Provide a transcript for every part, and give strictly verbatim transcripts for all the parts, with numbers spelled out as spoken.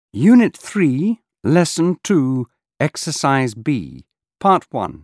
Unit three, Lesson two, Exercise B, Part one.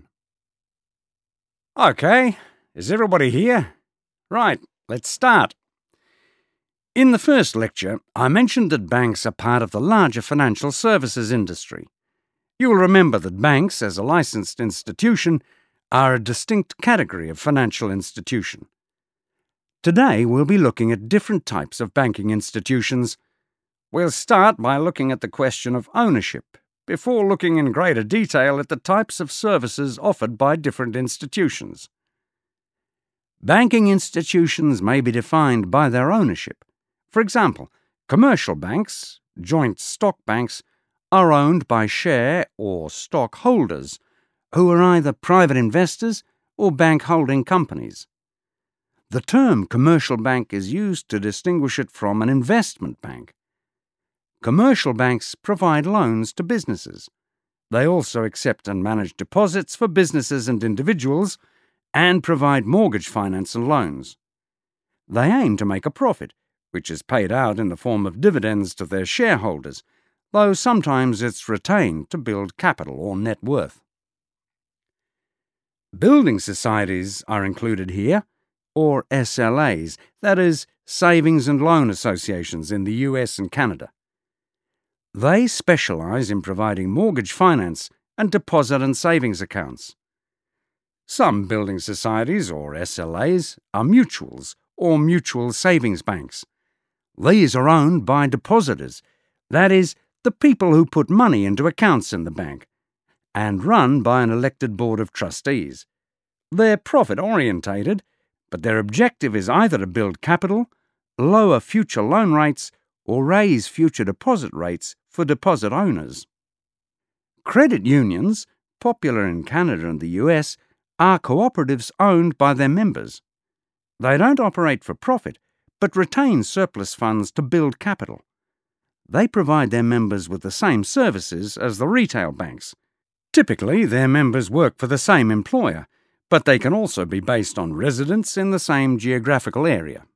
OK, is everybody here? Right, let's start. In the first lecture, I mentioned that banks are part of the larger financial services industry. You will remember that banks, as a licensed institution, are a distinct category of financial institution. Today, we'll be looking at different types of banking institutions. We'll start by looking at the question of ownership, before looking in greater detail at the types of services offered by different institutions. Banking institutions may be defined by their ownership. For example, commercial banks, joint stock banks, are owned by share or stock holders, who are either private investors or bank holding companies. The term commercial bank is used to distinguish it from an investment bank. Commercial banks provide loans to businesses. They also accept and manage deposits for businesses and individuals and provide mortgage finance and loans. They aim to make a profit, which is paid out in the form of dividends to their shareholders, though sometimes it's retained to build capital or net worth. Building societies are included here, or S L As, that is, Savings and Loan Associations in the U S and Canada. They specialise in providing mortgage finance and deposit and savings accounts. Some building societies, or S L As, are mutuals or mutual savings banks. These are owned by depositors, that is, the people who put money into accounts in the bank, and run by an elected board of trustees. They're profit-orientated, but their objective is either to build capital, lower future loan rates, or raise future deposit rates for deposit owners. Credit unions, popular in Canada and the U S, are cooperatives owned by their members. They don't operate for profit, but retain surplus funds to build capital. They provide their members with the same services as the retail banks. Typically, their members work for the same employer, but they can also be based on residence in the same geographical area.